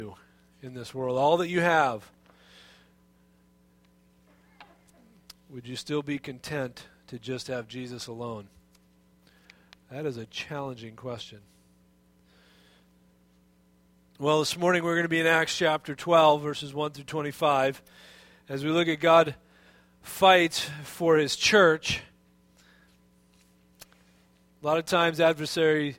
in this world, all that you have, would you still be content to just have Jesus alone? That is a challenging question. Well, this morning we're going to be in Acts chapter 12, verses 1 through 25, as we look at God fight for His church. A lot of times adversity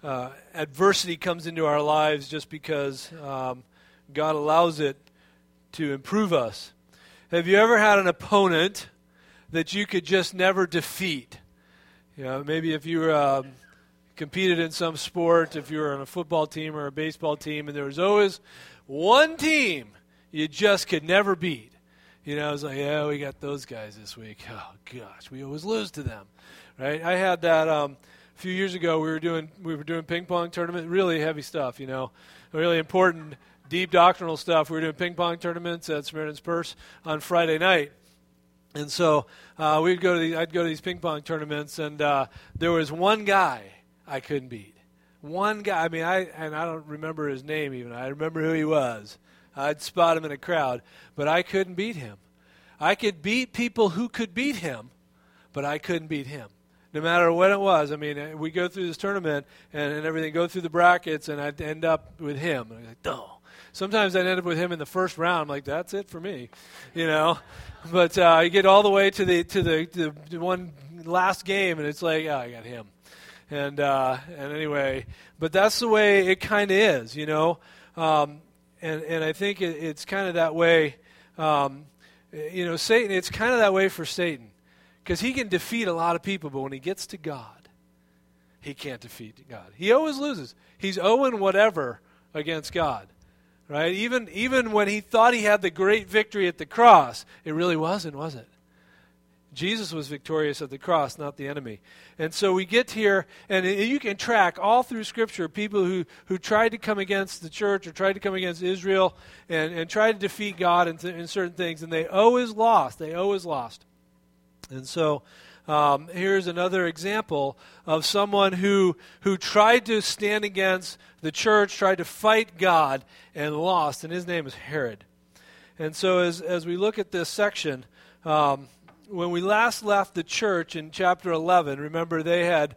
comes into our lives just because God allows it to improve us. Have you ever had an opponent that you could just never defeat? You know, maybe if you competed in some sport, if you were on a football team or a baseball team, and there was always one team you just could never beat. You know, it's like, yeah, we got those guys this week. Oh gosh, we always lose to them, right? I had that a few years ago. We were doing ping pong tournament, really heavy stuff. You know, really important, deep doctrinal stuff. We were doing ping pong tournaments at Samaritan's Purse on Friday night. And so I'd go to these ping pong tournaments, and there was one guy I couldn't beat. One guy. I mean, I don't remember his name even. I remember who he was. I'd spot him in a crowd, but I couldn't beat him. I could beat people who could beat him, but I couldn't beat him, no matter what it was. I mean, we go through this tournament and everything, go through the brackets, and I'd end up with him. And I'm like, oh. Sometimes I'd end up with him in the first round. I'm like, that's it for me, you know. But you get all the way to the one last game, and it's like, oh, I got him. And anyway, but that's the way it kind of is, you know. And I think it's kind of that way. You know, Satan. It's kind of that way for Satan, because he can defeat a lot of people, but when he gets to God, he can't defeat God. He always loses. He's 0-whatever against God. Right? Even when he thought he had the great victory at the cross, it really wasn't, was it? Jesus was victorious at the cross, not the enemy. And so we get here, and you can track all through Scripture people who tried to come against the church or tried to come against Israel and tried to defeat God in certain things, and they always lost. They always lost. And so here's another example of someone who tried to stand against the church, tried to fight God, and lost, and his name is Herod. And so as we look at this section, when we last left the church in chapter 11, remember they had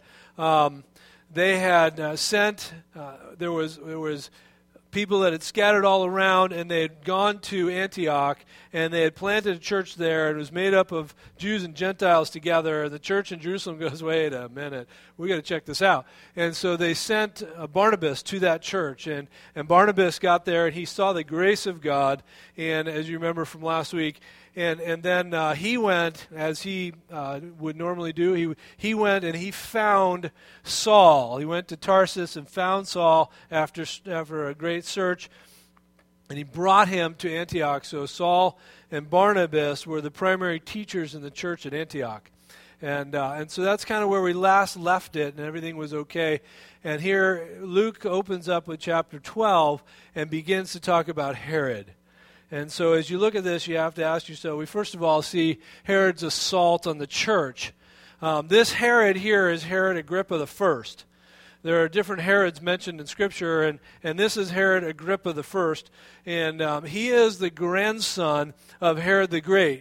sent, there was people that had scattered all around, and they had gone to Antioch, and they had planted a church there, and it was made up of Jews and Gentiles together. The church in Jerusalem goes, wait a minute, we got to check this out. And so they sent Barnabas to that church, and Barnabas got there, and he saw the grace of God, and as you remember from last week, and then he went, as he would normally do, he went and he found Saul. He went to Tarsus and found Saul after a great search, and he brought him to Antioch. So Saul and Barnabas were the primary teachers in the church at Antioch. And so that's kind of where we last left it, and everything was okay. And here Luke opens up with chapter 12 and begins to talk about Herod. And so as you look at this, you have to ask yourself, we first of all see Herod's assault on the church. This Herod here is Herod Agrippa the First. There are different Herods mentioned in Scripture, and this is Herod Agrippa the First. And he is the grandson of Herod the Great.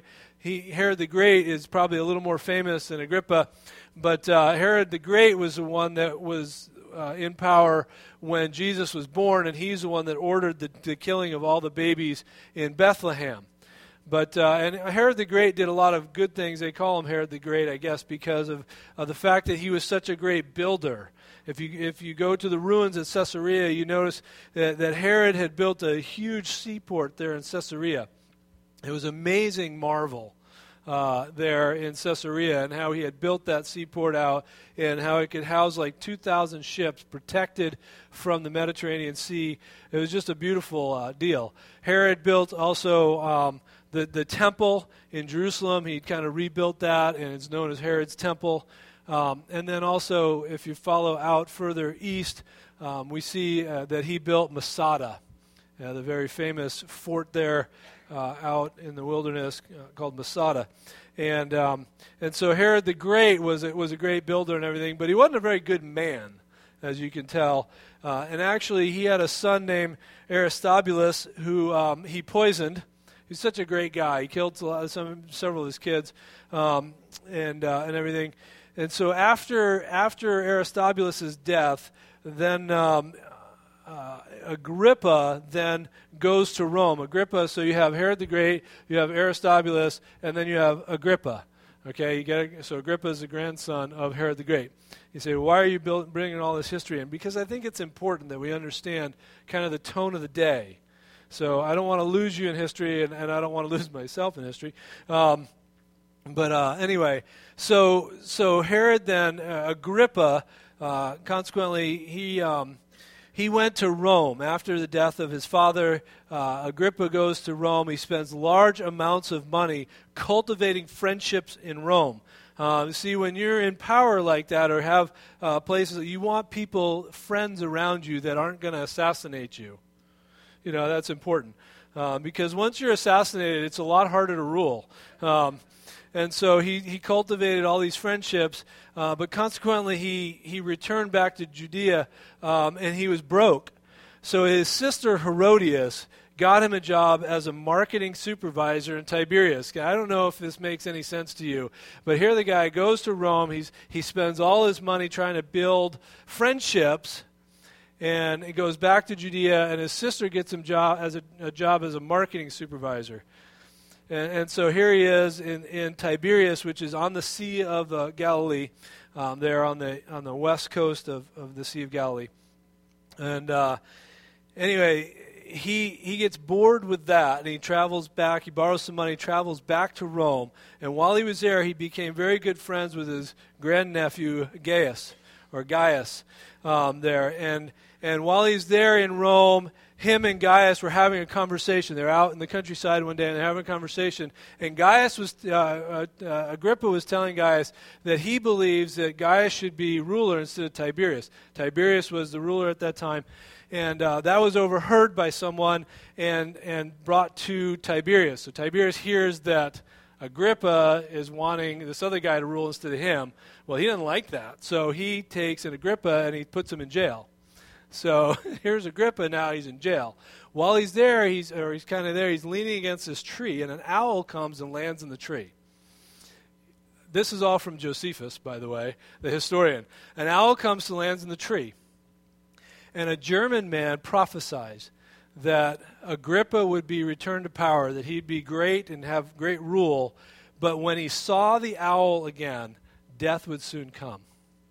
Herod the Great is probably a little more famous than Agrippa, but Herod the Great was the one that was in power when Jesus was born, and he's the one that ordered the killing of all the babies in Bethlehem. But and Herod the Great did a lot of good things. They call him Herod the Great, I guess, because of the fact that he was such a great builder. If you go to the ruins at Caesarea, you notice that Herod had built a huge seaport there in Caesarea. It was an amazing marvel there in Caesarea, and how he had built that seaport out, and how it could house like 2,000 ships protected from the Mediterranean Sea. It was just a beautiful deal. Herod built also the temple in Jerusalem. He kind of rebuilt that, and it's known as Herod's Temple. And then also, if you follow out further east, we see that he built Masada, the very famous fort there out in the wilderness called Masada. And so Herod the Great was a great builder and everything, but he wasn't a very good man. as you can tell. And actually, he had a son named Aristobulus who he poisoned. He's such a great guy. He killed several of his kids and everything. And so after Aristobulus' death, then Agrippa then goes to Rome. Agrippa, so you have Herod the Great, you have Aristobulus, and then you have Agrippa. Okay, so Agrippa is the grandson of Herod the Great. You say, well, why are you bringing all this history in? Because I think it's important that we understand kind of the tone of the day. So I don't want to lose you in history, and I don't want to lose myself in history. Anyway, so Herod then, Agrippa, consequently, he went to Rome after the death of his father. Agrippa goes to Rome. He spends large amounts of money cultivating friendships in Rome. See, when you're in power like that or have places, you want friends around you that aren't going to assassinate you. You know, that's important. Because once you're assassinated, it's a lot harder to rule. And so he cultivated all these friendships, but consequently he returned back to Judea, and he was broke. So his sister Herodias got him a job as a marketing supervisor in Tiberias. I don't know if this makes any sense to you, but here the guy goes to Rome. He spends all his money trying to build friendships, and he goes back to Judea, and his sister gets him a job as a marketing supervisor. And so here he is in Tiberias, which is on the Sea of Galilee, there on the west coast of the Sea of Galilee. And anyway, he gets bored with that, and he travels back. He borrows some money, travels back to Rome. And while he was there, he became very good friends with his grandnephew Gaius there. And while he's there in Rome, him and Gaius were having a conversation. They're out in the countryside one day, and they're having a conversation. And Agrippa was telling Gaius that he believes that Gaius should be ruler instead of Tiberius. Tiberius was the ruler at that time. And that was overheard by someone and brought to Tiberius. So Tiberius hears that Agrippa is wanting this other guy to rule instead of him. Well, he didn't like that. So he takes an Agrippa and he puts him in jail. So here's Agrippa, now he's in jail. While he's there, he's leaning against this tree, and an owl comes and lands in the tree. This is all from Josephus, by the way, the historian. An owl comes and lands in the tree. And a German man prophesies that Agrippa would be returned to power, that he'd be great and have great rule, but when he saw the owl again, death would soon come.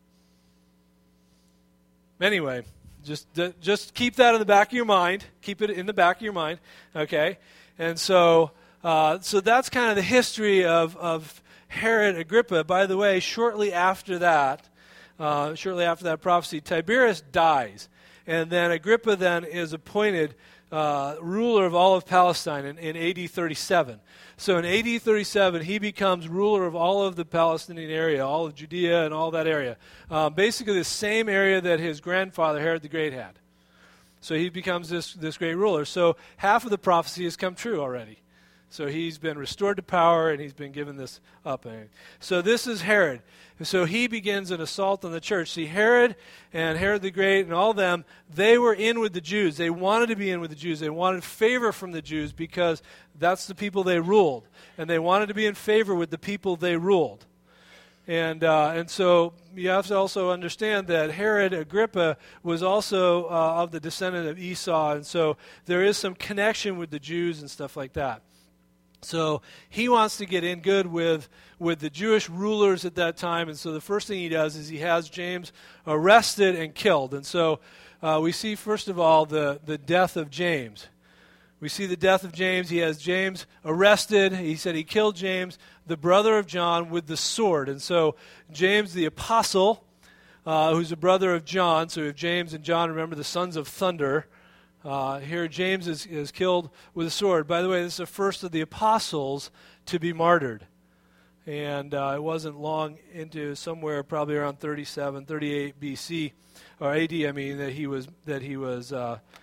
Anyway, just keep that in the back of your mind. Keep it in the back of your mind, okay? And so that's kind of the history of Herod Agrippa. By the way, shortly after that prophecy, Tiberius dies. And then Agrippa then is appointed ruler of all of Palestine in AD 37. So in AD 37, he becomes ruler of all of the Palestinian area, all of Judea and all that area. Basically the same area that his grandfather, Herod the Great, had. So he becomes this great ruler. So half of the prophecy has come true already. So he's been restored to power, and he's been given this up. So this is Herod. So he begins an assault on the church. See, Herod and Herod the Great and all them, they were in with the Jews. They wanted to be in with the Jews. They wanted favor from the Jews because that's the people they ruled. And they wanted to be in favor with the people they ruled. And so you have to also understand that Herod Agrippa was also of the descendant of Esau. And so there is some connection with the Jews and stuff like that. So he wants to get in good with the Jewish rulers at that time, and so the first thing he does is he has James arrested and killed. And so we see, first of all, the death of James. We see the death of James. He has James arrested. He said he killed James, the brother of John, with the sword. And so James the apostle, who's the brother of John, so we have James and John, remember, the sons of thunder. Here James is killed with a sword. By the way, this is the first of the apostles to be martyred. And it wasn't long into somewhere probably around 38 BC, or AD, that he was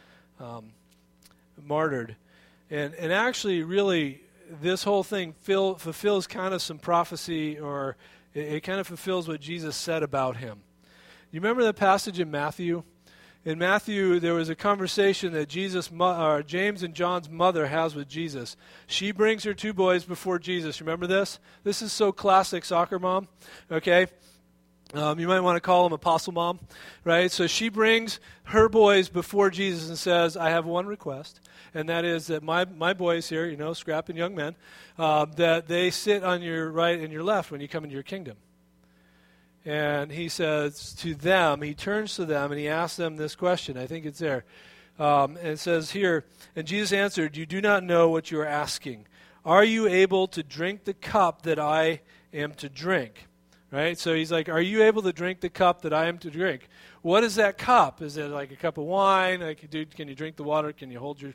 martyred. And actually, really, this whole thing fulfills kind of some prophecy, or it kind of fulfills what Jesus said about him. You remember the passage in Matthew? In Matthew, there was a conversation that James and John's mother has with Jesus. She brings her two boys before Jesus. Remember this? This is so classic soccer mom, okay? You might want to call him Apostle Mom, right? So she brings her boys before Jesus and says, I have one request, and that is that my boys here, scrapping young men, that they sit on your right and your left when you come into your kingdom. And he says to them, he turns to them and he asks them this question. I think it's there. And it says here, and Jesus answered, you do not know what you are asking. Are you able to drink the cup that I am to drink? Right? So he's like, are you able to drink the cup that I am to drink? What is that cup? Is it like a cup of wine? Like, dude, can you drink the water? Can you hold your,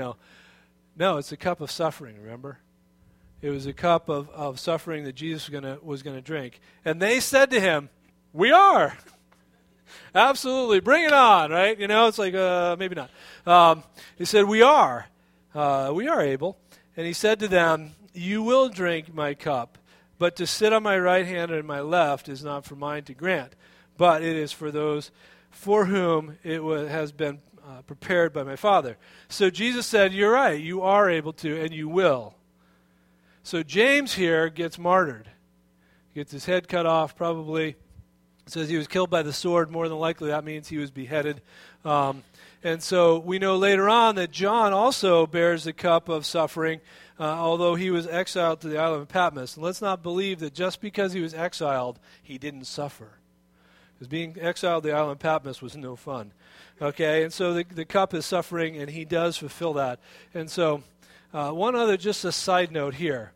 No, it's a cup of suffering, remember? It was a cup of suffering that Jesus was gonna drink. And they said to him, we are. Absolutely. Bring it on, right? It's like, maybe not. He said, we are. We are able. And he said to them, you will drink my cup, but to sit on my right hand and my left is not for mine to grant, but it is for those for whom it has been prepared by my Father. So Jesus said, you're right. You are able to, and you will. So James here gets martyred. He gets his head cut off, probably. It says he was killed by the sword. More than likely, that means he was beheaded. And so we know later on that John also bears the cup of suffering, although he was exiled to the island of Patmos. And let's not believe that just because he was exiled, he didn't suffer. Because being exiled to the island of Patmos was no fun. Okay, and so the cup is suffering, and he does fulfill that. And so one other, just a side note here.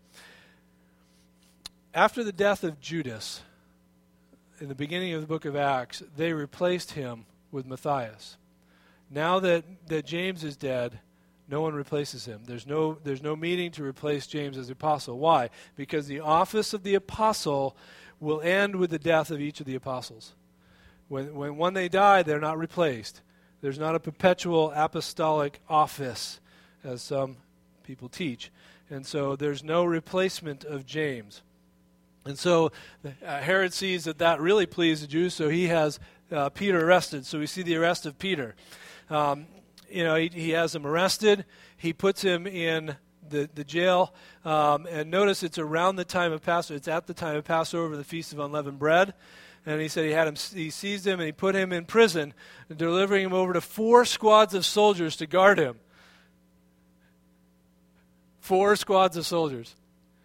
After the death of Judas, in the beginning of the book of Acts, they replaced him with Matthias. Now that James is dead, no one replaces him. There's no meeting to replace James as the apostle. Why? Because the office of the apostle will end with the death of each of the apostles. When they die, they're not replaced. There's not a perpetual apostolic office, as some people teach. And so there's no replacement of James. And so Herod sees that really pleased the Jews, so he has Peter arrested. So we see the arrest of Peter. He has him arrested. He puts him in the jail. And notice it's around the time of Passover. It's at the time of Passover, the Feast of Unleavened Bread. And he said he seized him and he put him in prison, delivering him over to 4 squads of soldiers to guard him. 4 squads of soldiers.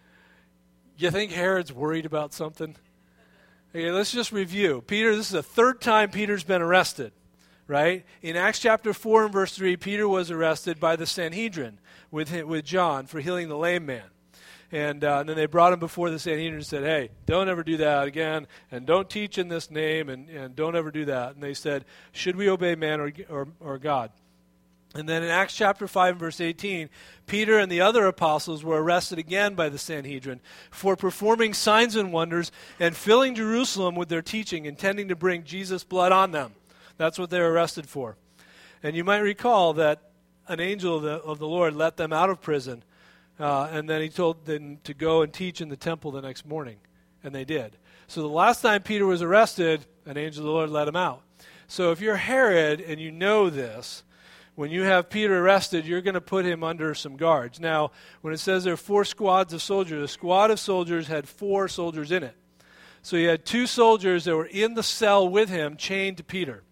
You think Herod's worried about something? Okay, let's just review. Peter, this is the 3rd time Peter's been arrested, right? In Acts chapter 4 and verse 3, Peter was arrested by the Sanhedrin with John for healing the lame man. And then they brought him before the Sanhedrin and said, hey, don't ever do that again, and don't teach in this name, and don't ever do that. And they said, should we obey man or God? And then in Acts chapter 5 and verse 18, Peter and the other apostles were arrested again by the Sanhedrin for performing signs and wonders and filling Jerusalem with their teaching, intending to bring Jesus' blood on them. That's what they were arrested for. And you might recall that an angel of the Lord let them out of prison, and then he told them to go and teach in the temple the next morning, and they did. So the last time Peter was arrested, an angel of the Lord let him out. So if you're Herod and you know this, when you have Peter arrested, you're going to put him under some guards. Now, when it says there are 4 squads of soldiers, a squad of soldiers had 4 soldiers in it. So you had 2 soldiers that were in the cell with him, chained to Peter.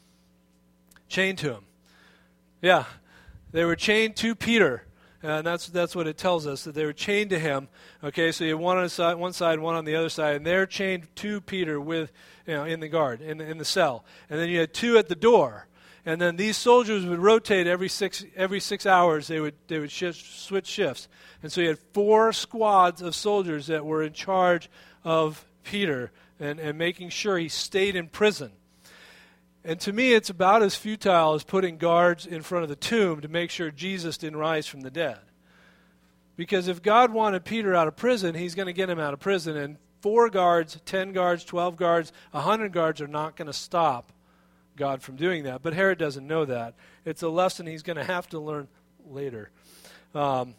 Chained to him. Yeah, they were chained to Peter. And that's what it tells us, that they were chained to him. Okay, so you have one side, one on the other side, and they're chained to Peter with, in the guard, in the cell. And then you had 2 at the door. And then these soldiers would rotate every 6 hours. They would switch shifts. And so you had 4 squads of soldiers that were in charge of Peter and making sure he stayed in prison. And to me, it's about as futile as putting guards in front of the tomb to make sure Jesus didn't rise from the dead. Because if God wanted Peter out of prison, he's going to get him out of prison. And 4 guards, 10 guards, 12 guards, 100 guards are not going to stop God from doing that. But Herod doesn't know that. It's a lesson he's going to have to learn later. And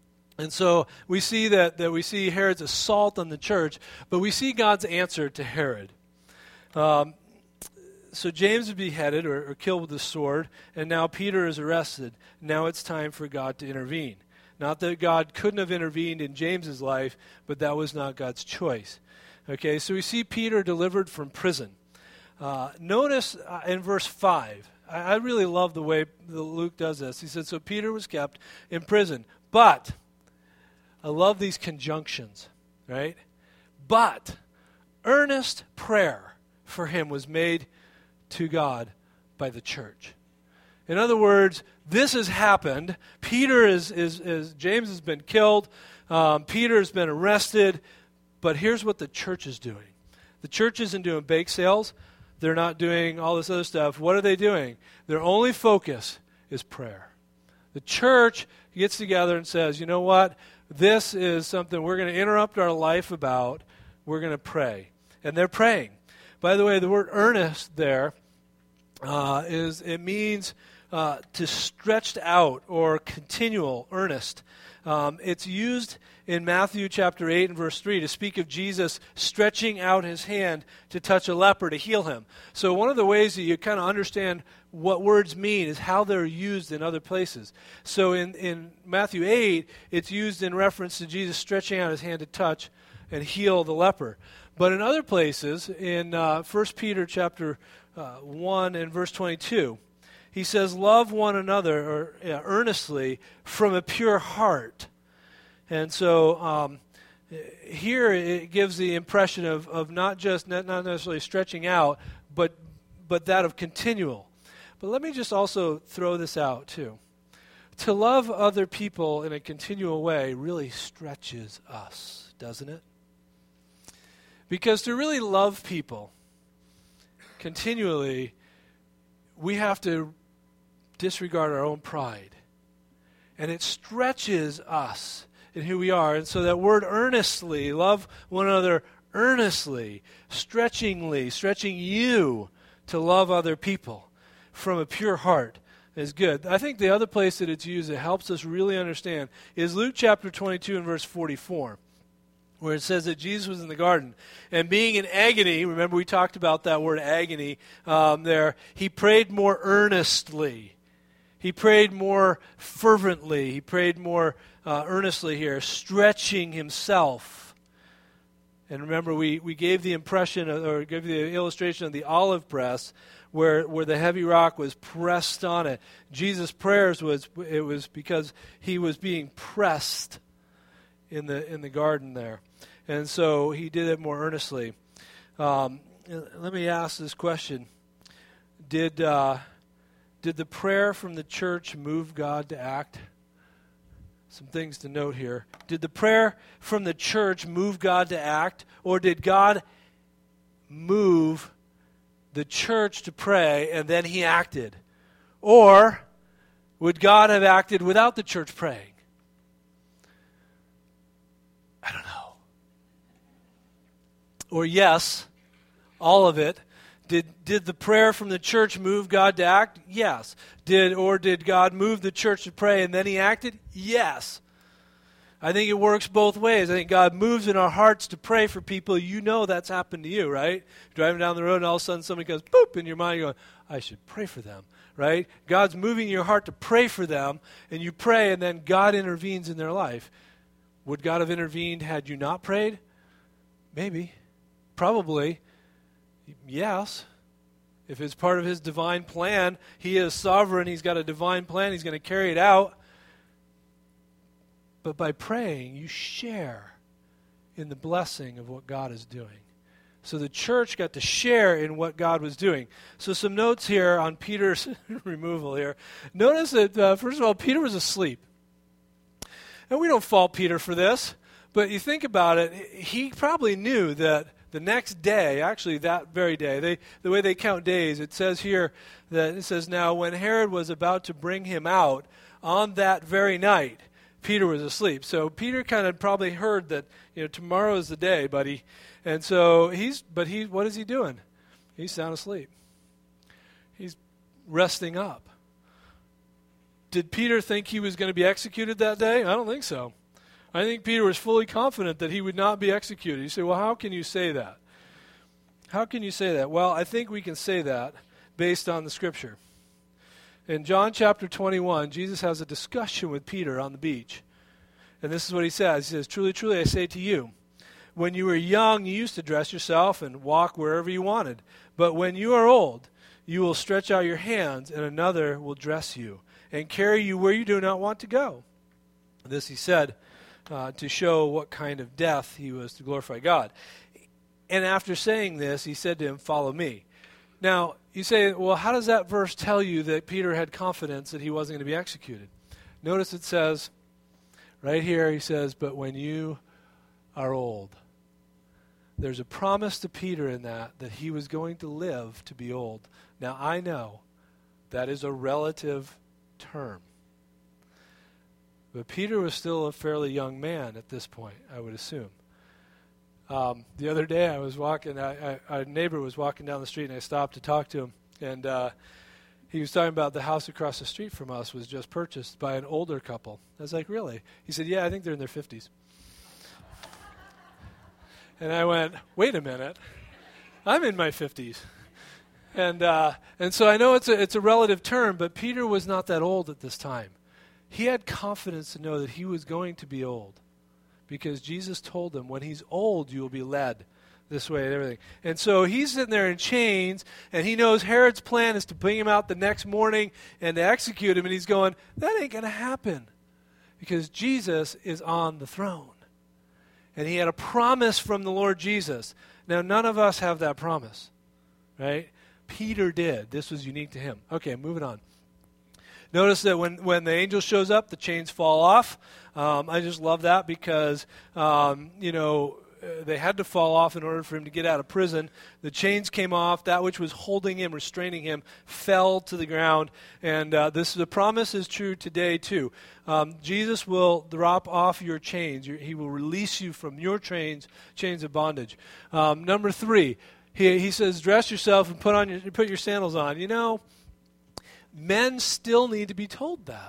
so we see that we see Herod's assault on the church, but we see God's answer to Herod. So James would be beheaded or killed with the sword, and now Peter is arrested. Now it's time for God to intervene. Not that God couldn't have intervened in James's life, but that was not God's choice. Okay, so we see Peter delivered from prison. Notice in verse 5, I really love the way Luke does this. He said, so Peter was kept in prison. But, I love these conjunctions, right? But, earnest prayer for him was made to God by the church. In other words, this has happened. Peter James has been killed. Peter has been arrested. But here's what the church is doing. The church isn't doing bake sales. They're not doing all this other stuff. What are they doing? Their only focus is prayer. The church gets together and says, you know what? This is something we're going to interrupt our life about. We're going to pray. And they're praying. By the way, the word earnest there means to stretched out or continual, earnest. It's used in Matthew chapter 8 and verse 3 to speak of Jesus stretching out his hand to touch a leper to heal him. So one of the ways that you kind of understand what words mean is how they're used in other places. So in Matthew 8, it's used in reference to Jesus stretching out his hand to touch and heal the leper. But in other places, in 1 Peter chapter 1 and verse 22, he says, love one another earnestly from a pure heart. And so here it gives the impression of not necessarily stretching out, but that of continual. But let me just also throw this out too. To love other people in a continual way really stretches us, doesn't it? Because to really love people continually, we have to disregard our own pride. And it stretches us in who we are. And so that word earnestly, love one another earnestly, stretching you to love other people from a pure heart is good. I think the other place that it's used that helps us really understand is Luke chapter 22 and verse 44. Where it says that Jesus was in the garden, and being in agony, remember we talked about that word agony there, he prayed more earnestly. He prayed more fervently. He prayed more earnestly here, stretching himself. And remember, we gave the impression, or gave the illustration of the olive press, where the heavy rock was pressed on it. Jesus' prayers was because he was being pressed in the garden there. And so he did it more earnestly. Let me ask this question. Did the prayer from the church move God to act? Some things to note here. Did the prayer from the church move God to act? Or did God move the church to pray and then he acted? Or would God have acted without the church praying? I don't know. Or yes, all of it. Did the prayer from the church move God to act? Yes. Did God move the church to pray and then he acted? Yes. I think it works both ways. I think God moves in our hearts to pray for people. You know that's happened to you, right? You're driving down the road and all of a sudden somebody goes, boop, in your mind. You're going, I should pray for them, right? God's moving your heart to pray for them, and you pray, and then God intervenes in their life. Would God have intervened had you not prayed? Maybe. Probably. Yes. If it's part of his divine plan, he is sovereign, he's got a divine plan, he's going to carry it out. But by praying, you share in the blessing of what God is doing. So the church got to share in what God was doing. So some notes here on Peter's removal here. Notice that, first of all, Peter was asleep. And we don't fault Peter for this, but you think about it, he probably knew that the next day, actually that very day, the way they count days, it says here that it says, now when Herod was about to bring him out, on that very night, Peter was asleep. So Peter kind of probably heard that, tomorrow is the day, buddy. And so what is he doing? He's sound asleep. He's resting up. Did Peter think he was going to be executed that day? I don't think so. I think Peter was fully confident that he would not be executed. You say, well, how can you say that? How can you say that? Well, I think we can say that based on the Scripture. In John chapter 21, Jesus has a discussion with Peter on the beach. And this is what he says. He says, "Truly, truly, I say to you, when you were young, you used to dress yourself and walk wherever you wanted. But when you are old, you will stretch out your hands, and another will dress you and carry you where you do not want to go." This he said to show what kind of death he was to glorify God. And after saying this, he said to him, "Follow me." Now, you say, well, how does that verse tell you that Peter had confidence that he wasn't going to be executed? Notice it says, right here, he says, "But when you are old." There's a promise to Peter in that he was going to live to be old. Now, I know that is a relative term. But Peter was still a fairly young man at this point, I would assume. The other day I was walking, our neighbor was walking down the street, and I stopped to talk to him. And he was talking about the house across the street from us was just purchased by an older couple. I was like, "Really?" He said, "Yeah, I think they're in their 50s. And I went, "Wait a minute. I'm in my 50s. And so I know it's a relative term, but Peter was not that old at this time. He had confidence to know that he was going to be old because Jesus told him, when he's old, you will be led this way and everything. And so he's sitting there in chains, and he knows Herod's plan is to bring him out the next morning and to execute him, and he's going, that ain't going to happen because Jesus is on the throne. And he had a promise from the Lord Jesus. Now, none of us have that promise, right? Peter did. This was unique to him. Okay, moving on. Notice that when the angel shows up, the chains fall off. I just love that because, they had to fall off in order for him to get out of prison. The chains came off. That which was holding him, restraining him, fell to the ground. And the promise is true today, too. Jesus will drop off your chains. He will release you from your chains of bondage. Number 3, he says, dress yourself and put your sandals on. You know, men still need to be told that.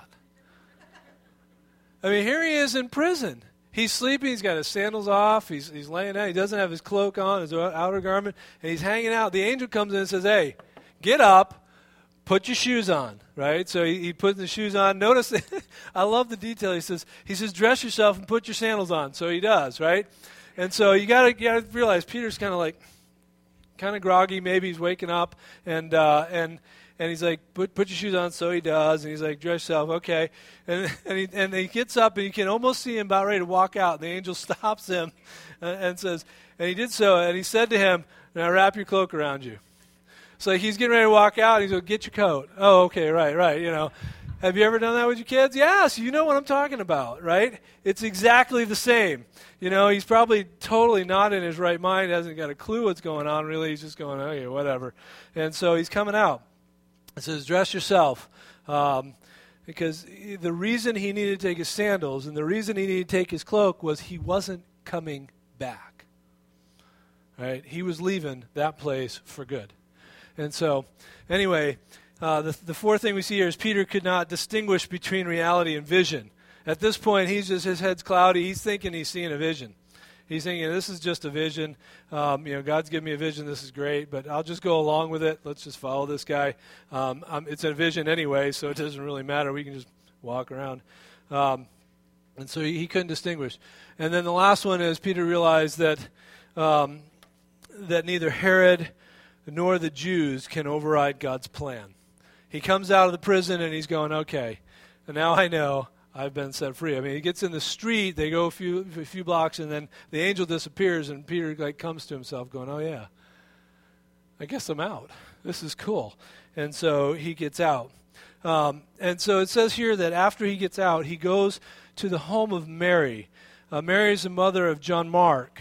I mean, here he is in prison. He's sleeping. He's got his sandals off. He's laying down. He doesn't have his cloak on, his outer garment, and he's hanging out. The angel comes in and says, hey, get up, put your shoes on, right? So he puts the shoes on. Notice, I love the detail. He says, dress yourself and put your sandals on. So he does, right? And so you got to realize Peter's kind of groggy. Maybe he's waking up, and he's like, put your shoes on. So he does, and he's like, dress yourself, okay. And he gets up, and you can almost see him about ready to walk out. And the angel stops him and says, and he did so, and he said to him, now wrap your cloak around you. So he's getting ready to walk out, and he's going, get your coat. Oh, okay, right, Have you ever done that with your kids? Yes, you know what I'm talking about, right? It's exactly the same. He's probably totally not in his right mind, hasn't got a clue what's going on, really. He's just going, okay, whatever. And so he's coming out. It says, dress yourself, because the reason he needed to take his sandals and the reason he needed to take his cloak was he wasn't coming back. Right? He was leaving that place for good. And so, anyway, the fourth thing we see here is Peter could not distinguish between reality and vision. At this point, his head's cloudy. He's thinking he's seeing a vision. He's thinking, this is just a vision. God's given me a vision. This is great, but I'll just go along with it. Let's just follow this guy. It's a vision anyway, so it doesn't really matter. We can just walk around. And so he couldn't distinguish. And then the last one is Peter realized that neither Herod nor the Jews can override God's plan. He comes out of the prison and he's going, okay, and now I know I've been set free. I mean, he gets in the street, they go a few blocks, and then the angel disappears, and Peter comes to himself going, oh yeah, I guess I'm out. This is cool. And so he gets out. And so it says here that after he gets out, he goes to the home of Mary. Mary is the mother of John Mark.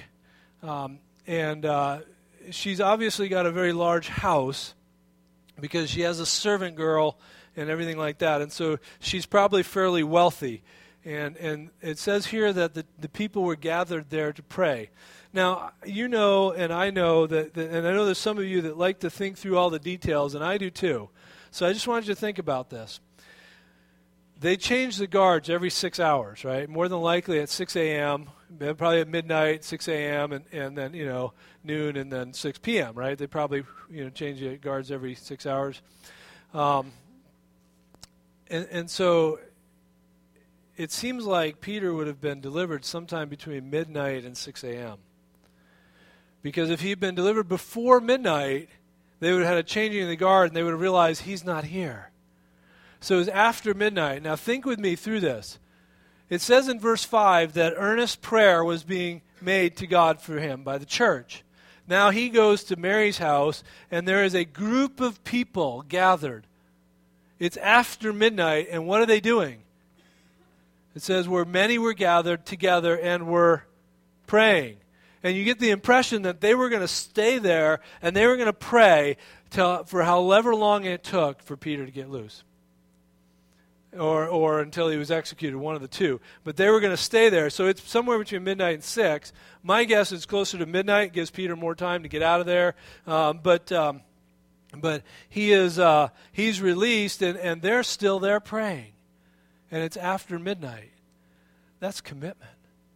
She's obviously got a very large house because she has a servant girl and everything like that. And so she's probably fairly wealthy. And it says here that the people were gathered there to pray. Now, and I know and I know there's some of you that like to think through all the details, and I do too. So I just wanted you to think about this. they change the guards every 6 hours, right? More than likely at 6 a.m., probably at midnight, 6 a.m., and then, noon, and then 6 p.m., right? They probably, change the guards every 6 hours. And so it seems like Peter would have been delivered sometime between midnight and 6 a.m. Because if he'd been delivered before midnight, they would have had a changing of the guard, and they would have realized he's not here. So it was after midnight. Now think with me through this. It says in verse 5 that earnest prayer was being made to God for him by the church. Now he goes to Mary's house, and there is a group of people gathered. It's after midnight, and what are they doing? It says where many were gathered together and were praying. And you get the impression that they were going to stay there, and they were going to pray for however long it took for Peter to get loose. Or until he was executed, one of the two. But they were going to stay there. So it's somewhere between midnight and 6. My guess is closer to midnight. It gives Peter more time to get out of there. But he's released, and they're still there praying. And it's after midnight. That's commitment.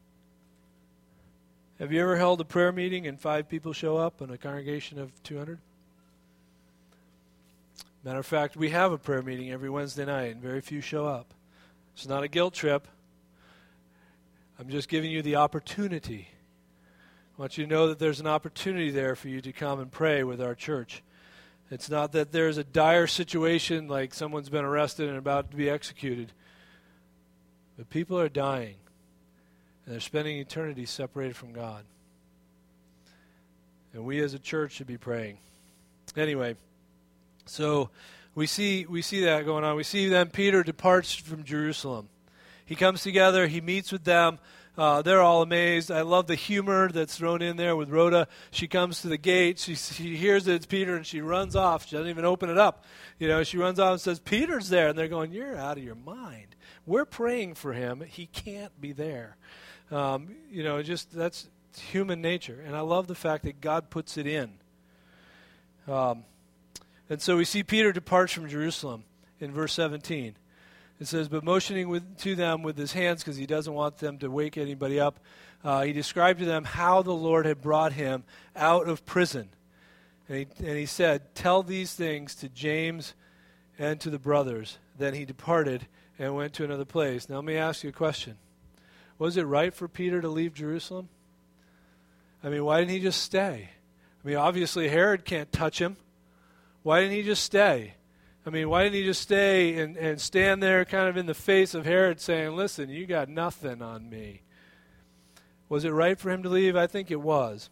Have you ever held a prayer meeting and 5 people show up in a congregation of 200? Matter of fact, we have a prayer meeting every Wednesday night, and very few show up. It's not a guilt trip. I'm just giving you the opportunity. I want you to know that there's an opportunity there for you to come and pray with our church. It's not that there's a dire situation like someone's been arrested and about to be executed. But people are dying, and they're spending eternity separated from God. And we as a church should be praying. Anyway, so we see that going on. We see then Peter departs from Jerusalem. He comes together. He meets with them. They're all amazed. I love the humor that's thrown in there with Rhoda. She comes to the gate. She hears that it's Peter, and she runs off. She doesn't even open it up. She runs off and says, "Peter's there." And they're going, "You're out of your mind. We're praying for him. He can't be there." That's human nature. And I love the fact that God puts it in. And so we see Peter departs from Jerusalem in verse 17. It says, but motioning to them with his hands, because he doesn't want them to wake anybody up, he described to them how the Lord had brought him out of prison. And he said, "Tell these things to James and to the brothers." Then he departed and went to another place. Now let me ask you a question. Was it right for Peter to leave Jerusalem? Why didn't he just stay? Obviously Herod can't touch him. Why didn't he just stay? Why didn't he just stay and stand there kind of in the face of Herod saying, "Listen, you got nothing on me"? Was it right for him to leave? I think it was.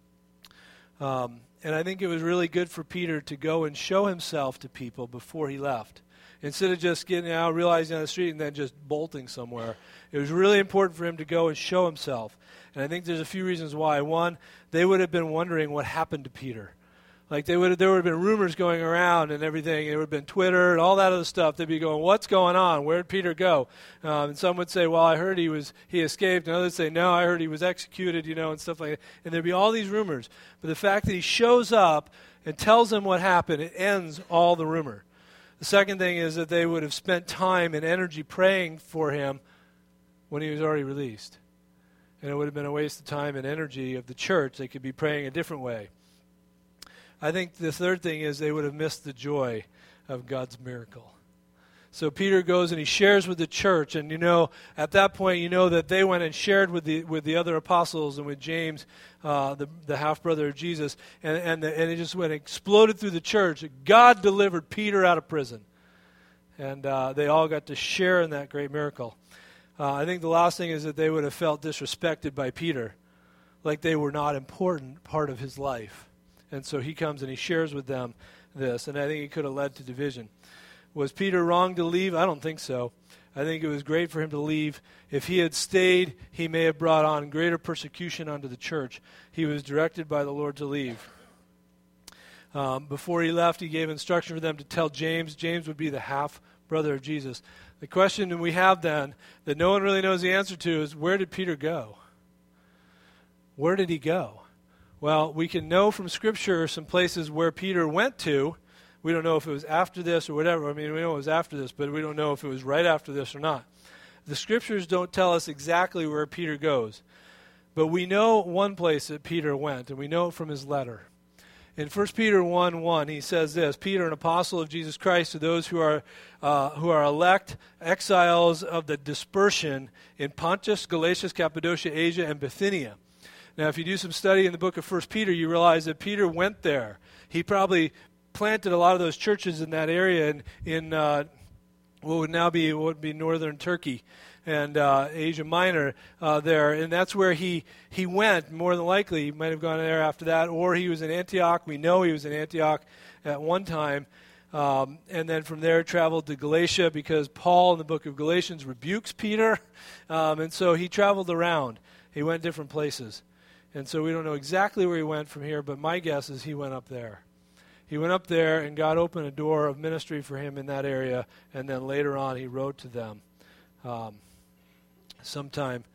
And I think it was really good for Peter to go and show himself to people before he left. Instead of just getting out, realizing on the street, and then just bolting somewhere. It was really important for him to go and show himself. And I think there's a few reasons why. One, they would have been wondering what happened to Peter. There would have been rumors going around and everything. There would have been Twitter and all that other stuff. They'd be going, "What's going on? Where did Peter go?" And some would say, "Well, I heard he escaped." And others say, "No, I heard he was executed," and stuff like that. And there'd be all these rumors. But the fact that he shows up and tells them what happened, it ends all the rumor. The second thing is that they would have spent time and energy praying for him when he was already released. And it would have been a waste of time and energy of the church. They could be praying a different way. I think the third thing is they would have missed the joy of God's miracle. So Peter goes and he shares with the church, and at that point that they went and shared with the other apostles and with James, the half brother of Jesus, and it just went exploded through the church. God delivered Peter out of prison, and they all got to share in that great miracle. I think the last thing is that they would have felt disrespected by Peter, like they were not important part of his life. And so he comes and he shares with them this, and I think it could have led to division. Was Peter wrong to leave? I don't think so. I think it was great for him to leave. If he had stayed, he may have brought on greater persecution onto the church. He was directed by the Lord to leave. Before he left, he gave instruction for them to tell James. James would be the half-brother of Jesus. The question that we have then, that no one really knows the answer to, is where did Peter go? Where did he go? Well, we can know from Scripture some places where Peter went to, We don't know if it was after this or whatever. I mean, we know it was after this, but we don't know if it was right after this or not. The Scriptures don't tell us exactly where Peter goes. But we know one place that Peter went, and we know it from his letter. In 1 Peter 1:1, he says this, Peter, an apostle of Jesus Christ, to those who are elect, exiles of the dispersion in Pontus, Galatia, Cappadocia, Asia, and Bithynia. Now, if you do some study in the book of 1 Peter, you realize that Peter went there. He probably planted a lot of those churches in that area in what would be northern Turkey and Asia Minor there, and that's where he went. More than likely, he might have gone there after that, or he was in Antioch. We know he was in Antioch at one time, and then from there traveled to Galatia because Paul in the book of Galatians rebukes Peter, and so he traveled around. He went different places, and so we don't know exactly where he went from here, but my guess is he went up there. He went up there, and God opened a door of ministry for him in that area, and then later on he wrote to them. Sometime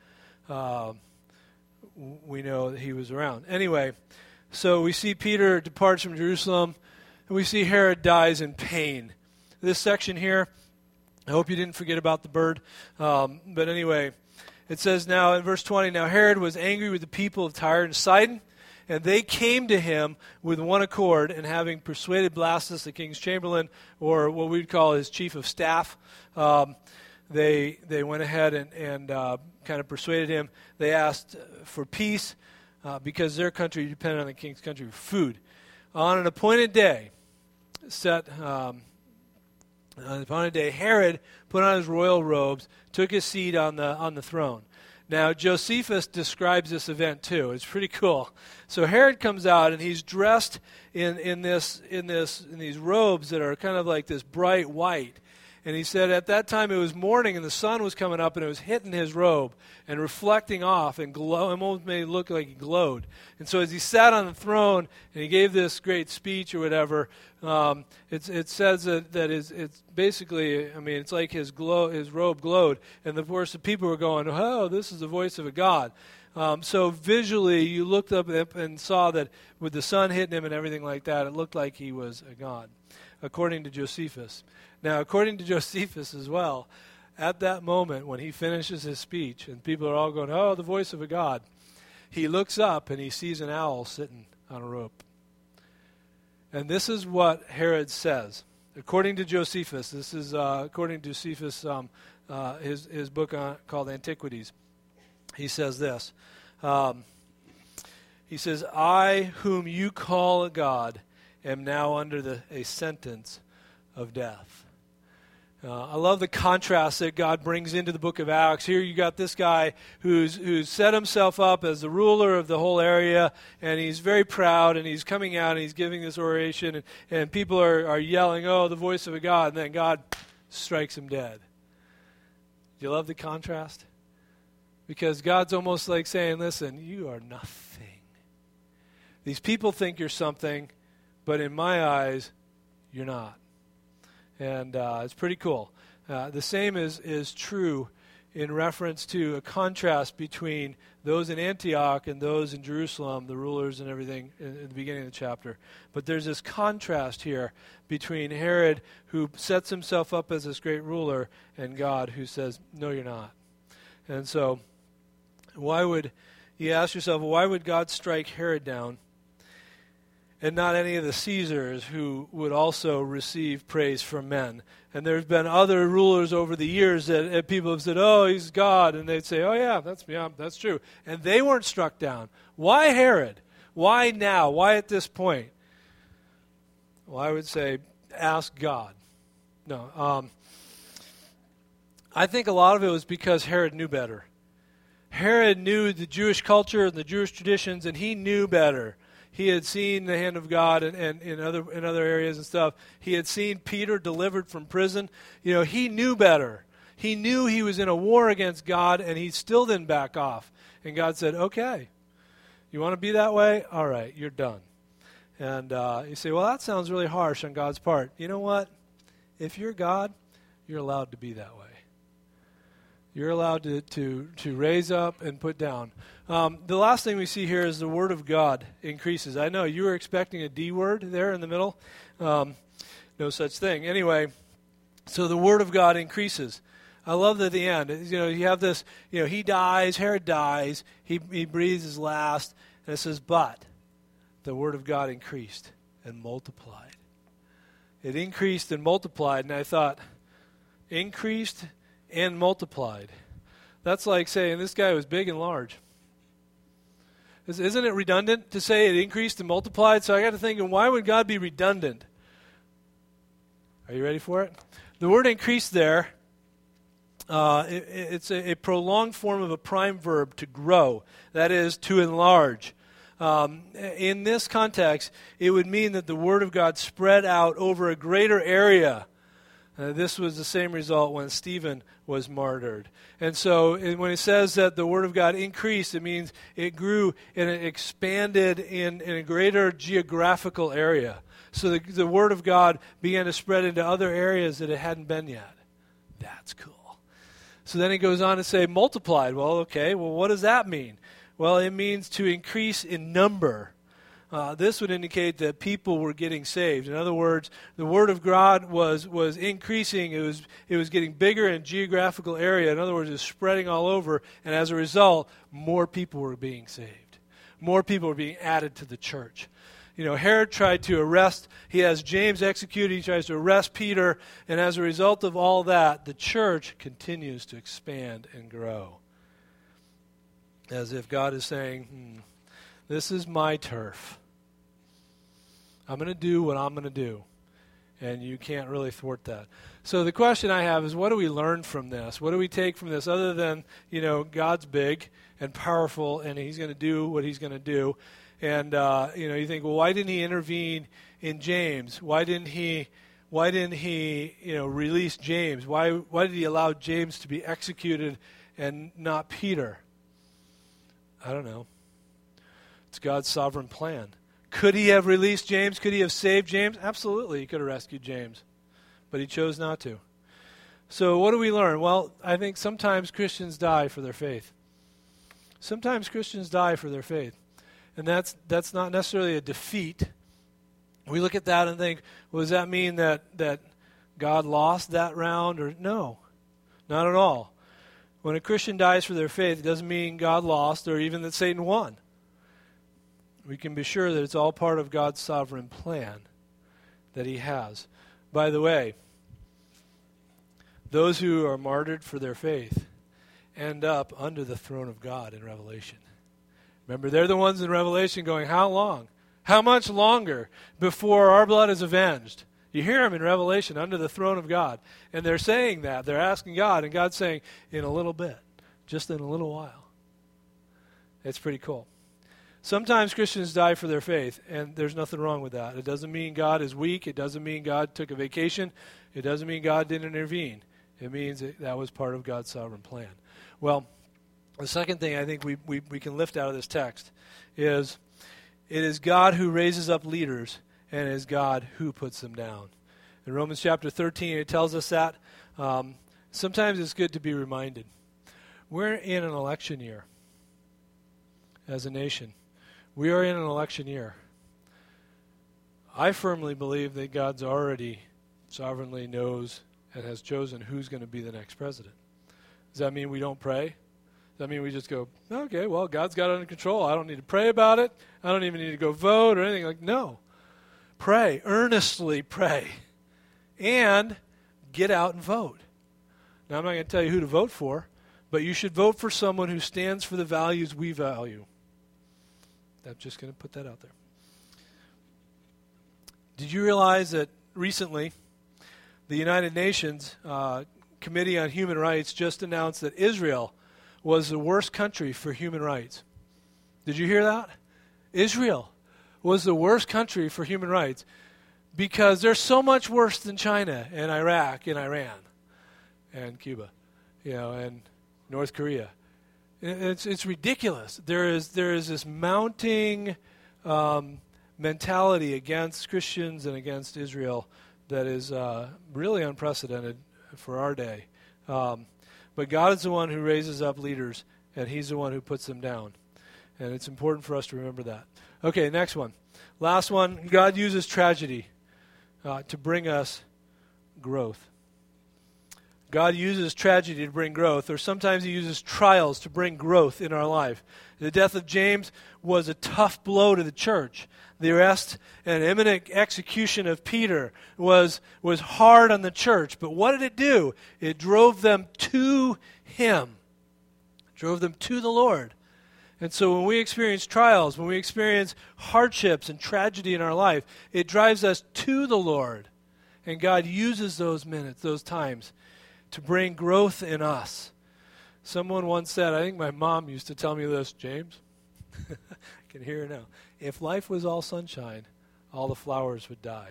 we know that he was around. Anyway, so we see Peter departs from Jerusalem, and we see Herod dies in pain. This section here, I hope you didn't forget about the bird. But anyway, it says now in verse 20, now Herod was angry with the people of Tyre and Sidon, and they came to him with one accord, and having persuaded Blastus, the king's chamberlain, or what we'd call his chief of staff, they went ahead and kind of persuaded him. They asked for peace because their country depended on the king's country for food. On an appointed day, Herod put on his royal robes, took his seat on the throne. Now, Josephus describes this event too. It's pretty cool. So Herod comes out, and he's dressed in these robes that are kind of like this bright white. And he said at that time it was morning, and the sun was coming up, and it was hitting his robe and reflecting off and almost made it look like he glowed. And so as he sat on the throne and he gave this great speech or whatever, it says that it's basically, I mean, it's like his robe glowed, and of course the people were going, "Oh, this is the voice of a god." So visually, you looked up and saw that with the sun hitting him and everything like that, it looked like he was a god, according to Josephus. Now, according to Josephus as well, at that moment when he finishes his speech and people are all going, "Oh, the voice of a god," he looks up and he sees an owl sitting on a rope. And this is what Herod says. According to Josephus, this is according to Josephus, his book called Antiquities. He says this. He says, "I, whom you call a god, am now under a sentence of death." I love the contrast that God brings into the book of Acts. Here you got this guy who's set himself up as the ruler of the whole area, and he's very proud, and he's coming out and he's giving this oration, and people are yelling, "Oh, the voice of a god," and then God strikes him dead. Do you love the contrast? Because God's almost like saying, "Listen, you are nothing. These people think you're something, but in my eyes, you're not." And it's pretty cool. The same is true in reference to a contrast between those in Antioch and those in Jerusalem, the rulers and everything in the beginning of the chapter. But there's this contrast here between Herod, who sets himself up as this great ruler, and God, who says, "No, you're not." And so you ask yourself, why would God strike Herod down and not any of the Caesars who would also receive praise from men? And there's been other rulers over the years that people have said, "Oh, he's God," and they'd say, "Oh yeah, that's true," and they weren't struck down. Why Herod? Why now? Why at this point? Well, I would say, ask God. No, I think a lot of it was because Herod knew better. Herod knew the Jewish culture and the Jewish traditions, and he knew better. He had seen the hand of God and in other areas and stuff. He had seen Peter delivered from prison. You know, he knew better. He knew he was in a war against God, and he still didn't back off. And God said, "Okay, you want to be that way? All right, you're done." And you say, "Well, that sounds really harsh on God's part." You know what? If you're God, you're allowed to be that way. You're allowed to raise up and put down. The last thing we see here is the Word of God increases. I know you were expecting a D word there in the middle. No such thing. Anyway, so the word of God increases. I love that at the end, you have this, he dies, Herod dies, he breathes his last, and it says, but the word of God increased and multiplied. It increased and multiplied, and I thought, increased and multiplied. That's like saying this guy was big and large. Isn't it redundant to say it increased and multiplied? So I got to thinking, why would God be redundant? Are you ready for it? The word increase there, it's a prolonged form of a prime verb, to grow. That is, to enlarge. In this context, it would mean that the Word of God spread out over a greater area. This was the same result when Stephen was martyred. And so when it says that the Word of God increased, it means it grew and it expanded in a greater geographical area. So the Word of God began to spread into other areas that it hadn't been yet. That's cool. So then it goes on to say multiplied. Well, okay, what does that mean? Well, it means to increase in number. This would indicate that people were getting saved. In other words, the Word of God was increasing. It was getting bigger in geographical area. In other words, it was spreading all over. And as a result, more people were being saved. More people were being added to the church. Herod tried to arrest. He has James executed. He tries to arrest Peter. And as a result of all that, the church continues to expand and grow. As if God is saying, this is my turf. I'm going to do what I'm going to do. And you can't really thwart that. So the question I have is, what do we learn from this? What do we take from this other than, God's big and powerful and he's going to do what he's going to do? And, you think, well, why didn't he intervene in James? Why didn't he release James? Why did he allow James to be executed and not Peter? I don't know. It's God's sovereign plan. Could he have released James? Could he have saved James? Absolutely, he could have rescued James. But he chose not to. So what do we learn? Well, I think sometimes Christians die for their faith. Sometimes Christians die for their faith. And that's not necessarily a defeat. We look at that and think, well, does that mean that God lost that round? Or no, not at all. When a Christian dies for their faith, it doesn't mean God lost or even that Satan won. We can be sure that it's all part of God's sovereign plan that he has. By the way, those who are martyred for their faith end up under the throne of God in Revelation. Remember, they're the ones in Revelation going, how long? How much longer before our blood is avenged? You hear them in Revelation, under the throne of God. And they're saying that. They're asking God. And God's saying, in a little bit. Just in a little while. It's pretty cool. Sometimes Christians die for their faith. And there's nothing wrong with that. It doesn't mean God is weak. It doesn't mean God took a vacation. It doesn't mean God didn't intervene. It means that was part of God's sovereign plan. Well, the second thing I think we can lift out of this text is it is God who raises up leaders, and it is God who puts them down. In Romans chapter 13, it tells us that. Sometimes it's good to be reminded. We're in an election year as a nation. We are in an election year. I firmly believe that God's already sovereignly knows and has chosen who's going to be the next president. Does that mean we don't pray? Does that mean we just go, okay, well, God's got it under control. I don't need to pray about it. I don't even need to go vote or anything. No. Pray. Earnestly pray. And get out and vote. Now, I'm not going to tell you who to vote for, but you should vote for someone who stands for the values we value. I'm just going to put that out there. Did you realize that recently the United Nations Committee on Human Rights just announced that Israel was the worst country for human rights? Did you hear that? Israel was the worst country for human rights because they're so much worse than China and Iraq and Iran and Cuba, and North Korea. It's ridiculous. There is this mounting mentality against Christians and against Israel that is really unprecedented for our day. But God is the one who raises up leaders, and he's the one who puts them down. And it's important for us to remember that. Okay, next one. Last one. God uses tragedy. to bring us growth. God uses tragedy to bring growth, or sometimes he uses trials to bring growth in our life. The death of James was a tough blow to the church. The arrest and imminent execution of Peter was hard on the church. But what did it do? It drove them to him. It drove them to the Lord. And so when we experience trials, when we experience hardships and tragedy in our life, it drives us to the Lord. And God uses those minutes, those times, to bring growth in us. Someone once said, I think my mom used to tell me this, James, I can hear her now. If life was all sunshine, all the flowers would die.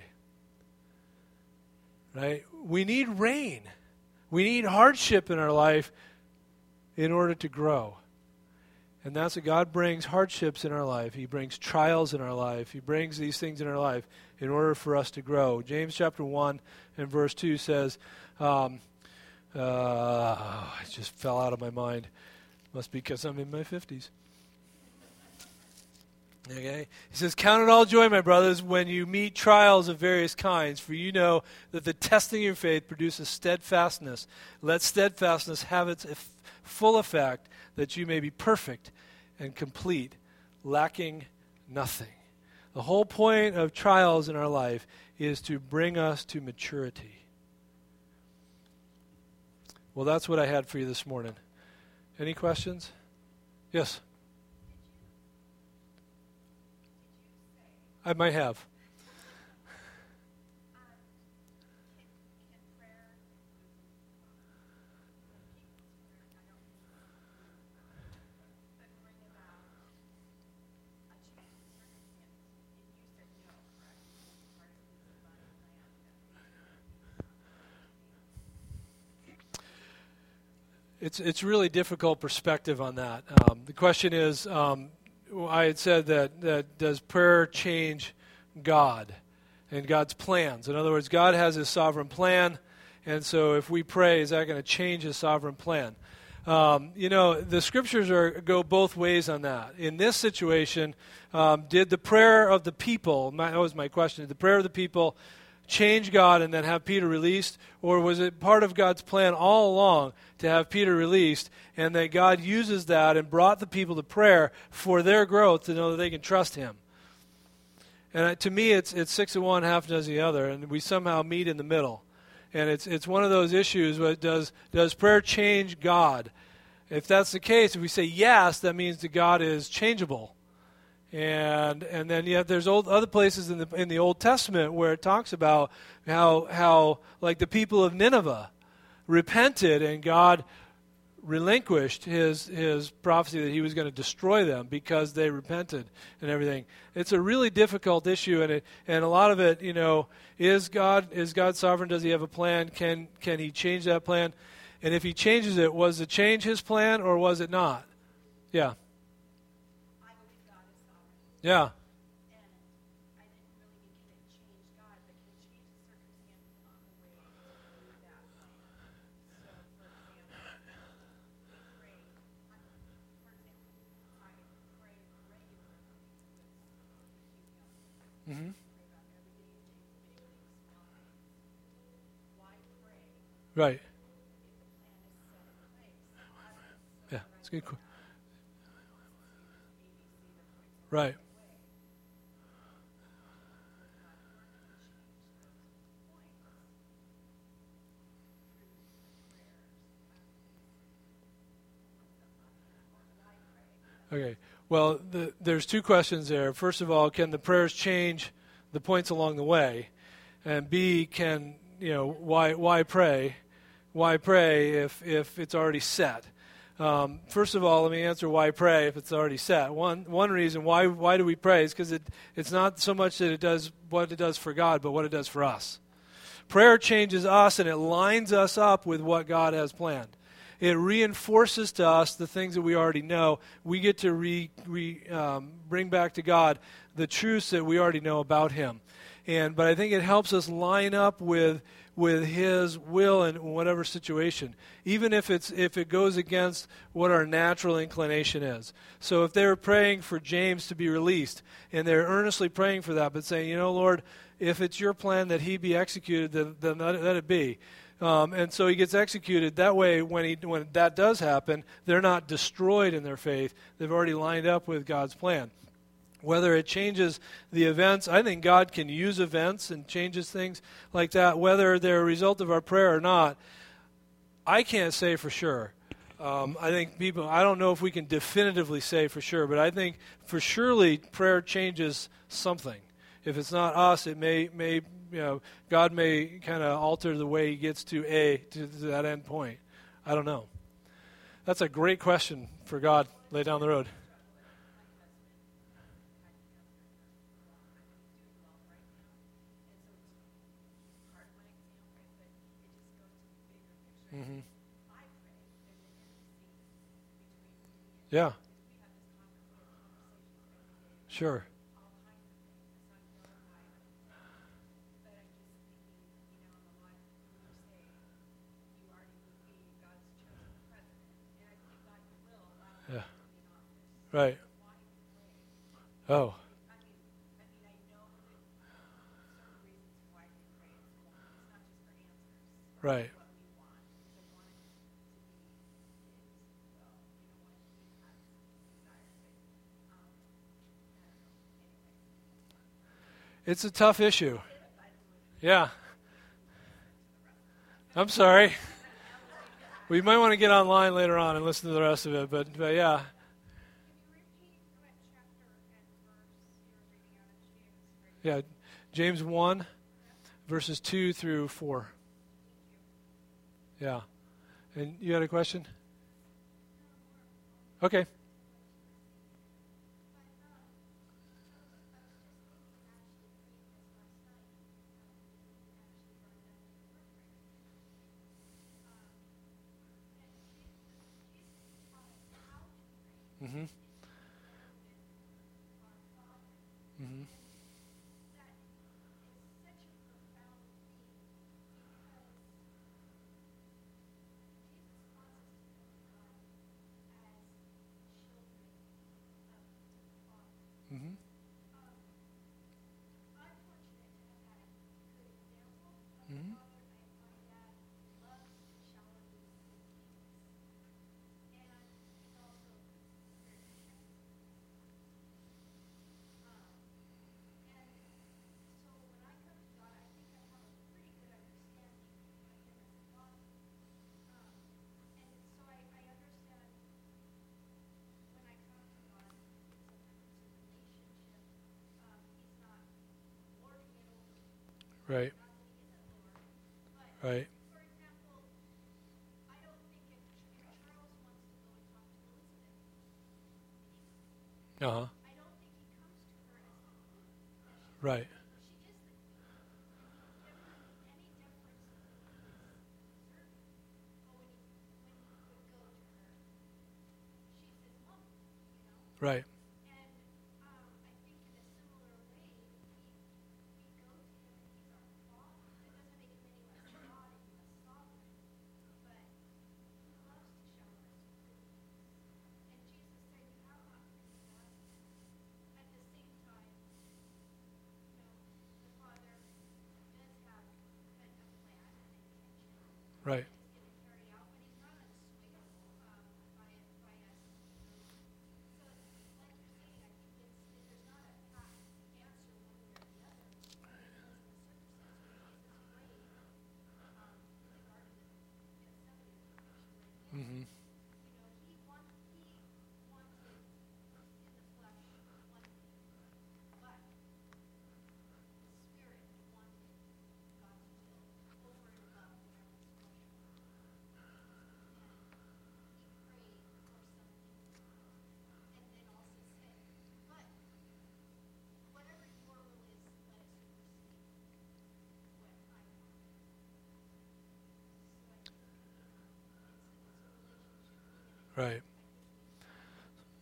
Right? We need rain. We need hardship in our life in order to grow. And that's what God brings, hardships in our life. He brings trials in our life. He brings these things in our life in order for us to grow. James chapter 1 and verse 2 says, it just fell out of my mind. Must be because I'm in my 50s. Okay? He says, count it all joy, my brothers, when you meet trials of various kinds, for you know that the testing of your faith produces steadfastness. Let steadfastness have its full effect, that you may be perfect and complete, lacking nothing. The whole point of trials in our life is to bring us to maturity. Well, that's what I had for you this morning. Any questions? Yes? I might have. It's really difficult perspective on that. The question is, I had said that does prayer change God and God's plans? In other words, God has his sovereign plan, and so if we pray, is that going to change his sovereign plan? The scriptures go both ways on that. In this situation, did the prayer of the people, that was my question, did the prayer of the people change God and then have Peter released? Or was it part of God's plan all along to have Peter released, and that God uses that and brought the people to prayer for their growth to know that they can trust him? And to me, it's 6 of one, half dozen the other, and we somehow meet in the middle. And it's one of those issues where does prayer change God? If that's the case, if we say yes, that means that God is changeable. And then yet there's other places in the Old Testament where it talks about how like the people of Nineveh repented and God relinquished his prophecy that he was going to destroy them because they repented and everything. It's a really difficult issue, and a lot of it, is God sovereign? Does he have a plan? Can he change that plan? And if he changes it, was it change his plan or was it not? Yeah. Yeah. And I didn't really think he could change God, but he changed the circumstances on the way to do that plan. So, for example, I pray regularly with Mm-hmm. pray about every day, big things, small things. Why pray? Right. If the plan is set in place. Yeah, that's a good question. Right. Okay. Well, there's two questions there. First of all, can the prayers change the points along the way? And B, why pray? Why pray if it's already set? First of all, let me answer why pray if it's already set. One reason why do we pray is because it's not so much that it does what it does for God, but what it does for us. Prayer changes us and it lines us up with what God has planned. It reinforces to us the things that we already know. We get to bring back to God the truths that we already know about him. But I think it helps us line up with with His will in whatever situation, even if it goes against what our natural inclination is. So if they were praying for James to be released, and they're earnestly praying for that, but saying, Lord, if it's your plan that he be executed, then let it be. And so he gets executed. That way, when that does happen, they're not destroyed in their faith. They've already lined up with God's plan. Whether it changes the events, I think God can use events and changes things like that, whether they're a result of our prayer or not. I can't say for sure. I think I don't know if we can definitively say for sure, but I think for surely prayer changes something. If it's not us, it may God may kind of alter the way He gets to that end point. I don't know. That's a great question for God lay down the road. Mm-hmm. Yeah. Sure. Yeah. Right. Oh. Right. It's a tough issue. Yeah. I'm sorry. We might want to get online later on and listen to the rest of it, but yeah. Yeah, James 1, verses 2 through 4. Yeah. And you had a question? Okay. Mm-hmm. Mm-hmm. Mm-hmm. Mm-hmm. Right. Right. Uh-huh. Right. Right. Right. Mm-hmm. Right.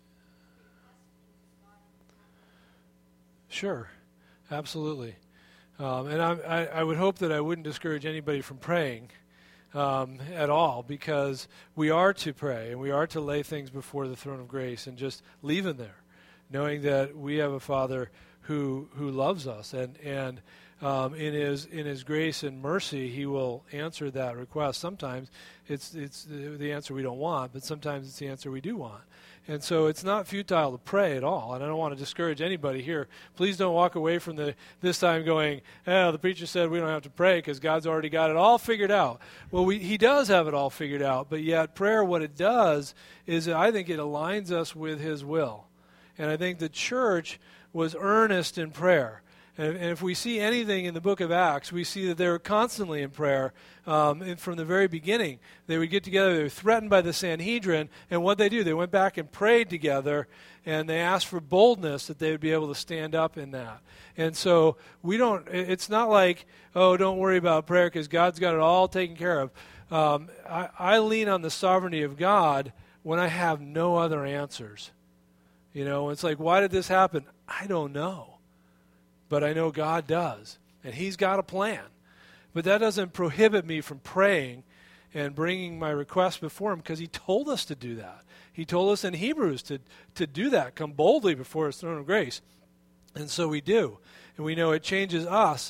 Sure. Absolutely. And I would hope that I wouldn't discourage anybody from praying at all, because we are to pray and we are to lay things before the throne of grace and just leave them there, knowing that we have a Father who loves us, and in his grace and mercy, he will answer that request. Sometimes it's the answer we don't want, but sometimes it's the answer we do want. And so it's not futile to pray at all. And I don't want to discourage anybody here. Please don't walk away from this time going, "Oh, the preacher said we don't have to pray because God's already got it all figured out." Well, he does have it all figured out, but yet prayer, what it does is I think it aligns us with his will. And I think the church was earnest in prayer. And if we see anything in the book of Acts, we see that they were constantly in prayer. And from the very beginning, they would get together. They were threatened by the Sanhedrin. And what they do, they went back and prayed together. And they asked for boldness that they would be able to stand up in that. And so it's not like, oh, don't worry about prayer because God's got it all taken care of. I lean on the sovereignty of God when I have no other answers. It's like, why did this happen? I don't know. But I know God does, and he's got a plan. But that doesn't prohibit me from praying and bringing my request before him, because he told us to do that. He told us in Hebrews to do that, come boldly before his throne of grace. And so we do. And we know it changes us.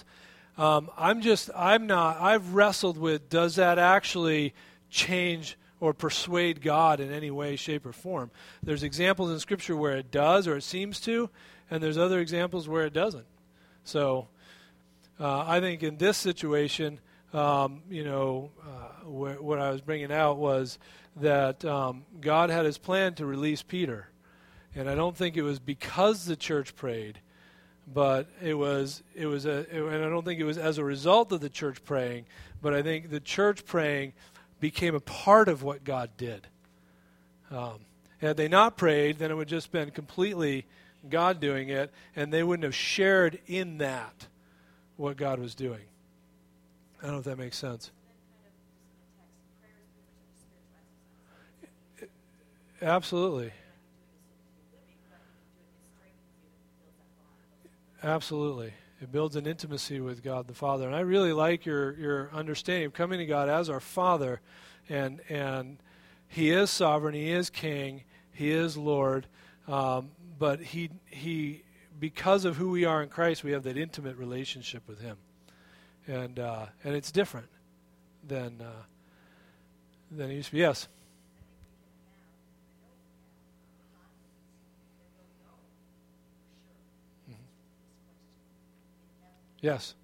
I've wrestled with, does that actually change or persuade God in any way, shape, or form? There's examples in Scripture where it does or it seems to, and there's other examples where it doesn't. So I think in this situation, what I was bringing out was that God had his plan to release Peter. And I don't think it was because the church prayed, but and I don't think it was as a result of the church praying, but I think the church praying became a part of what God did. Had they not prayed, then it would just been completely God doing it, and they wouldn't have shared in that what God was doing. I don't know if that makes sense. Absolutely. Absolutely. It builds an intimacy with God the Father. And I really like your understanding of coming to God as our Father, and he is sovereign, he is King, he is Lord, but he because of who we are in Christ, we have that intimate relationship with him, and it's different than it used to be. Yes. Mm-hmm. Yes.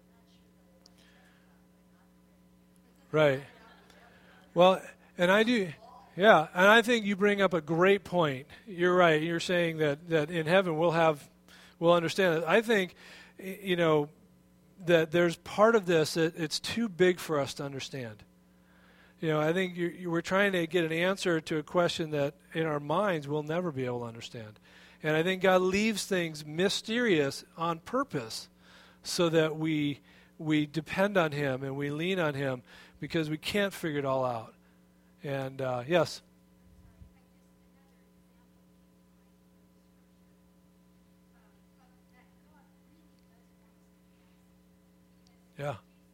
Right. Well, and I do. Yeah, and I think you bring up a great point. You're right. You're saying that in heaven we'll understand it. I think, that there's part of this that it's too big for us to understand. I think we're trying to get an answer to a question that in our minds we'll never be able to understand. And I think God leaves things mysterious on purpose so that we depend on him and we lean on him because we can't figure it all out. And yes. Yeah.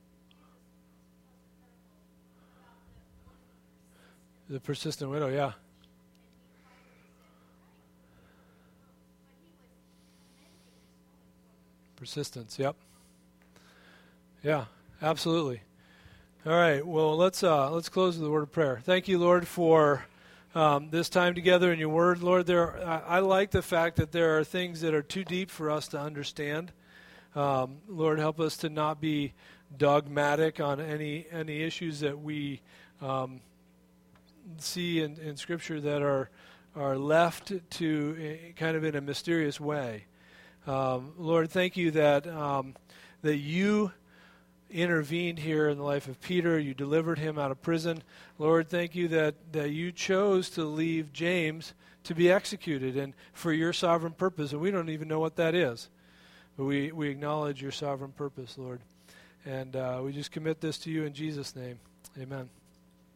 The persistent widow, yeah. Persistence, yep. Yeah, absolutely. All right, well, let's close with a word of prayer. Thank you, Lord, for this time together in your word. Lord, I like the fact that there are things that are too deep for us to understand. Lord, help us to not be dogmatic on any issues that we see in Scripture that are left to kind of in a mysterious way. Lord, thank you that you intervened here in the life of Peter. You delivered him out of prison. Lord, thank you that you chose to leave James to be executed and for your sovereign purpose, and we don't even know what that is. But we acknowledge your sovereign purpose, Lord. And we just commit this to you in Jesus' name. Amen.